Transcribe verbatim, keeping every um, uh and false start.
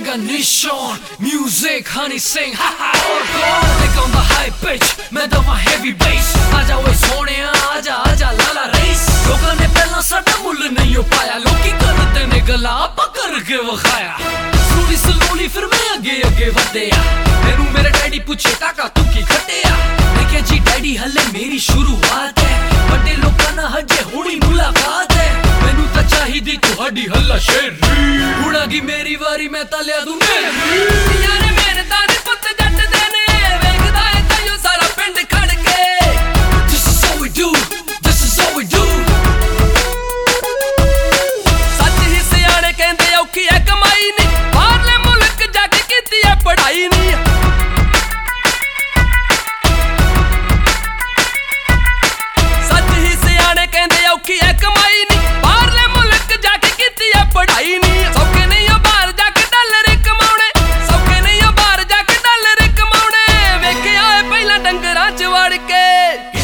Ignition, music, honey sing, ha ha, और कौन take on the high pitch, मैं दवा heavy bass, आजा वे सोनिया, आजा आजा लाला रेस, लोगों ने पहला साड़ा मुल्ल नहीं हो पाया, लोकी करते ने गला पकड़ के वखाया, slowly slowly फिर मैं आगे आगे बढ़या, मैनू मेरे डैडी पूछे काका तू की खटिया, मैं क्या जी डैडी हले मेरी शुरुआत है, बड़े लोगों ना हजे हुणी मुलाकात है, मैनू ता चाहिदी तुहाडी हल्ला शेरी, हुणागी मेरी वारी मैं ता लिया दूं मेरी, यारे मेरे ताने पुत जट दे ने, वेखदा है तायो सारा पिंड खड़ के, this is how we do, this is how we do, सच ही सियाने कहंदे औखी है कमाई नी, बाहरले मुल्क जाके कीती है पढ़ाई नी, सच ही सियाने कहंदे औखी है कमाई नी, बाहरले मुल्क जाके कीती है पढ़ाई नी, सौखे नहीं हो बाहर जाके डॉलर कमाउणे, सौखे नहीं हो बाहर जाके डॉलर कमाउणे, वेखे आए पहला डंगरां च वड़ के।